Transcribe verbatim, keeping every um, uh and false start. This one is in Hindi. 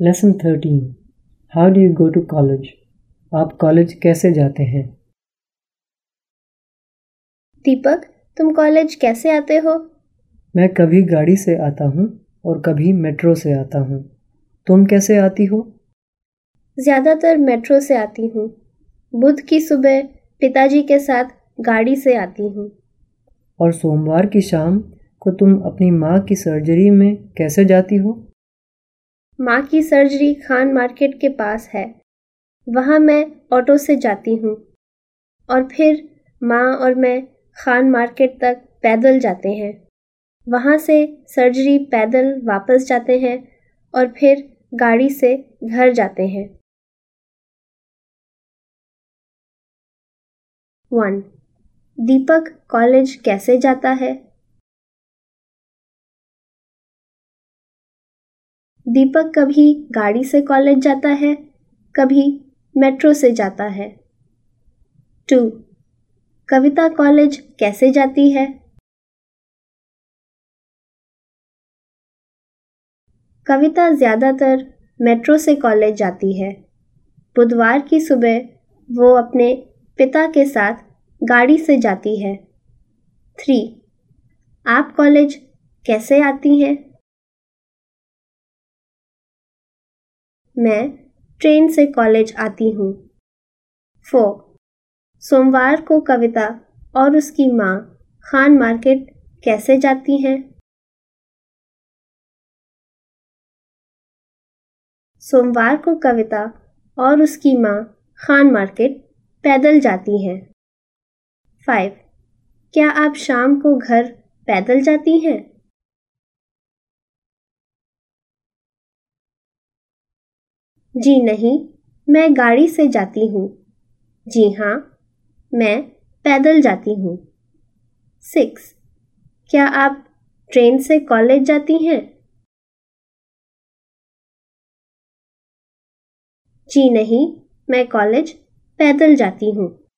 Lesson thirteen. How do you go to college? आप कॉलेज कैसे जाते हैं? दीपक, तुम कॉलेज कैसे आते हो? मैं कभी गाड़ी से आता हूँ और कभी मेट्रो से आता हूँ। तुम कैसे आती हो? ज़्यादातर मेट्रो से आती हूँ। बुध की सुबह पिताजी के साथ गाड़ी से आती हूँ। और सोमवार की शाम को तुम अपनी माँ की सर्जरी में कैसे जाती हो? माँ की सर्जरी खान मार्केट के पास है। वहाँ मैं ऑटो से जाती हूँ और फिर माँ और मैं खान मार्केट तक पैदल जाते हैं। वहाँ से सर्जरी पैदल वापस जाते हैं और फिर गाड़ी से घर जाते हैं। वन. दीपक कॉलेज कैसे जाता है? दीपक कभी गाड़ी से कॉलेज जाता है, कभी मेट्रो से जाता है। टू. कविता कॉलेज कैसे जाती है? कविता ज़्यादातर मेट्रो से कॉलेज जाती है। बुधवार की सुबह वो अपने पिता के साथ गाड़ी से जाती है। थ्री. आप कॉलेज कैसे आती हैं? मैं ट्रेन से कॉलेज आती हूँ। फोर. सोमवार को कविता और उसकी माँ खान मार्केट कैसे जाती हैं? सोमवार को कविता और उसकी माँ खान मार्केट पैदल जाती हैं। फाइव. क्या आप शाम को घर पैदल जाती हैं? जी नहीं, मैं गाड़ी से जाती हूँ। जी हाँ, मैं पैदल जाती हूँ। सिक्स. क्या आप ट्रेन से कॉलेज जाती हैं? जी नहीं, मैं कॉलेज पैदल जाती हूँ।